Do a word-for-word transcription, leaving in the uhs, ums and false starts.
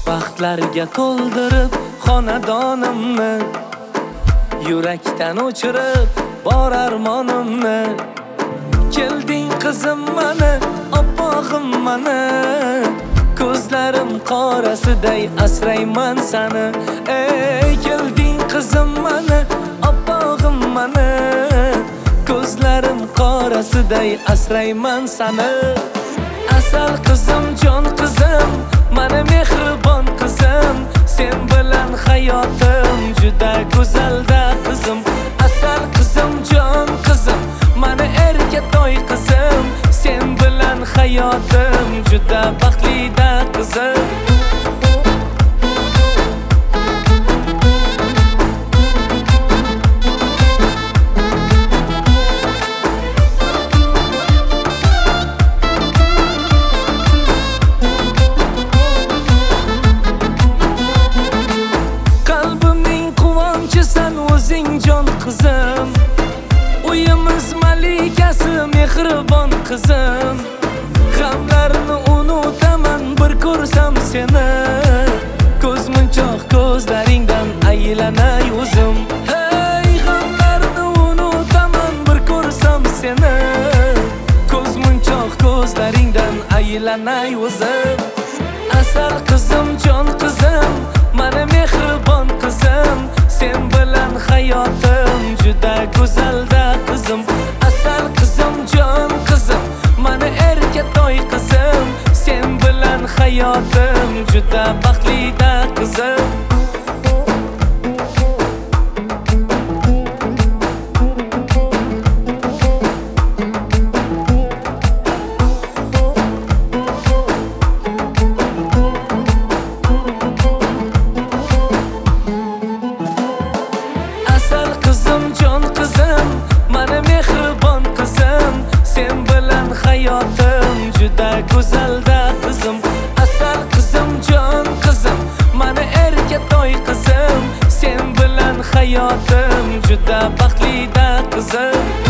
Baxtlarga to'ldirib xonadonimni, yurakdan o'chirib bor armonimni. Kelding qizim mani, oppog'im mani, ko'zlarim qorasiday asrayman sani. Ey kelding qizim mani, oppog'im mani, ko'zlarim qorasiday asrayman sani. Asal qizim, jon qizim, mana mehribon qizim, sen bilan hayotim juda go'zalda qizim. Asal qizim, jon qizim, mana erkatoy qizim, sen bilan hayotim juda baxtlida qizim. Jon qizim, uyimiz malikasi mehribon qizim. G'amlarni unutaman bir ko'rsam seni, ko'zmunchoq ko'zlaringdan aylanay o'zim. Hey, g'amlarni unutaman bir ko'rsam seni, ko'zmunchoq ko'zlaringdan aylanay o'zim. Asal qizim, jon qizim, mana mehribon qizim, sen bilan hayotim juda go'zalda qizim. Asal qizim, jon qizim, mana erkatoy qizim, sen bilan hayotim juda baxtlida qizim. Asal qizim, jon qizim, mana mehribon qizim, sen bilan hayotim juda go'zalda qizim. Asal qizim, jon qizim, mana erkatoy qizim, sen bilan hayotim juda baxtlida qizim.